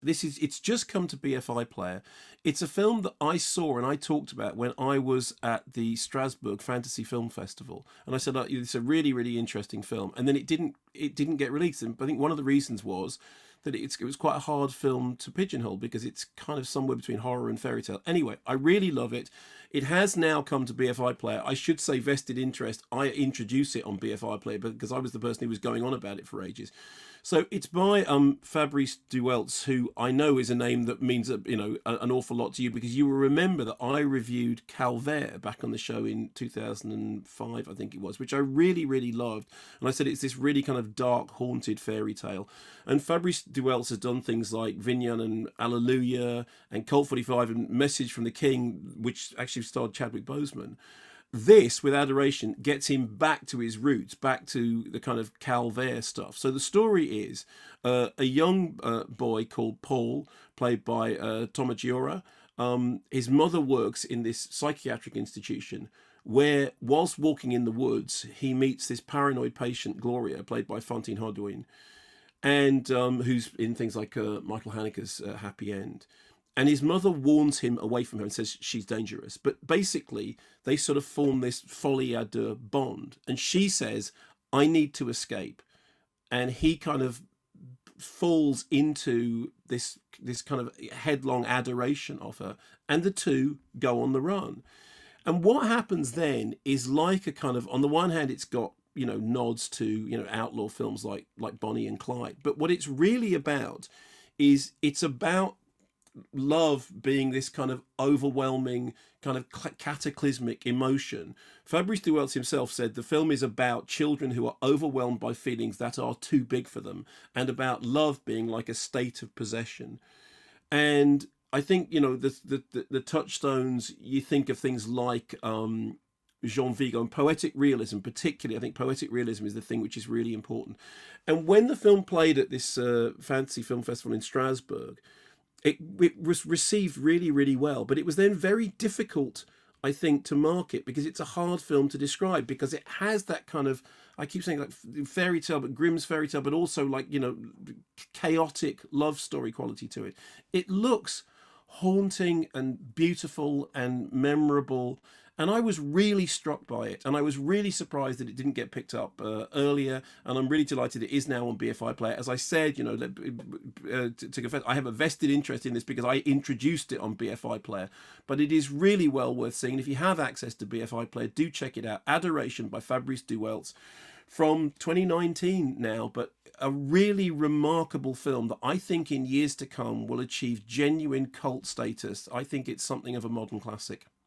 it's just come to BFI Player. It's a film that I saw and I talked about when I was at the Strasbourg Fantasy Film Festival, and I said, it's a really, really interesting film, and then it didn't get released. And I think one of the reasons was that it was quite a hard film to pigeonhole because it's kind of somewhere between horror and fairy tale. Anyway, I really love it. It has now come to BFI Player. I should say vested interest. I introduced it on BFI Player because I was the person who was going on about it for ages. So it's by Fabrice Dueltz, who I know is a name that means an awful lot to you, because you will remember that I reviewed Calvaire back on the show in 2005, I think it was, which I really, really loved. And I said it's this really kind of dark, haunted fairy tale. And Fabrice Dueltz has done things like Vignan and Alleluia and Colt 45 and Message from the King, which actually starred Chadwick Boseman. This, with Adoration, gets him back to his roots, back to the kind of Calvaire stuff. So the story is a young boy called Paul, played by Toma Giora. His mother works in this psychiatric institution where, whilst walking in the woods, he meets this paranoid patient, Gloria, played by Fantine Hardouin, and who's in things like Michael Haneke's Happy End. And his mother warns him away from her and says she's dangerous. But basically, they sort of form this folie à deux bond. And she says, I need to escape. And he kind of falls into this kind of headlong adoration of her. And the two go on the run. And what happens then is like a kind of, on the one hand, it's got, nods to, outlaw films like Bonnie and Clyde. But what it's really about is it's about love being this kind of overwhelming, kind of cataclysmic emotion. Fabrice Dueltz himself said the film is about children who are overwhelmed by feelings that are too big for them, and about love being like a state of possession. And I think, the touchstones, you think of things like Jean Vigo and poetic realism, particularly. I think poetic realism is the thing which is really important. And when the film played at this Fantasy Film Festival in Strasbourg, it was received really, really well, but it was then very difficult, I think, to market, because it's a hard film to describe, because it has that kind of, I keep saying, like fairy tale, but Grimm's fairy tale, but also like, chaotic love story quality to it. It looks haunting and beautiful and memorable. And I was really struck by it, and I was really surprised that it didn't get picked up earlier. And I'm really delighted it is now on BFI Player. As I said, to confess, I have a vested interest in this because I introduced it on BFI Player. But it is really well worth seeing. If you have access to BFI Player, do check it out. Adoration by Fabrice Dueltz, from 2019 now, but a really remarkable film that I think in years to come will achieve genuine cult status. I think it's something of a modern classic.